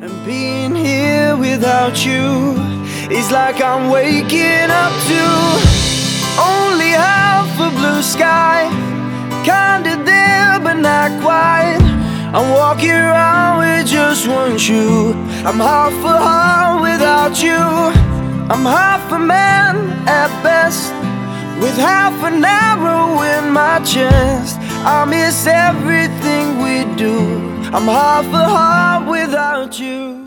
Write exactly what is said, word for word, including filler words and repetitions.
And being here without you is like I'm waking up to only half a blue sky, kinda there but not quite. I'm walking around with just one shoe. I'm half a heart without you. I'm half a man at best, with half an arrow in my chest. I miss everything we do. I'm half a heart without you.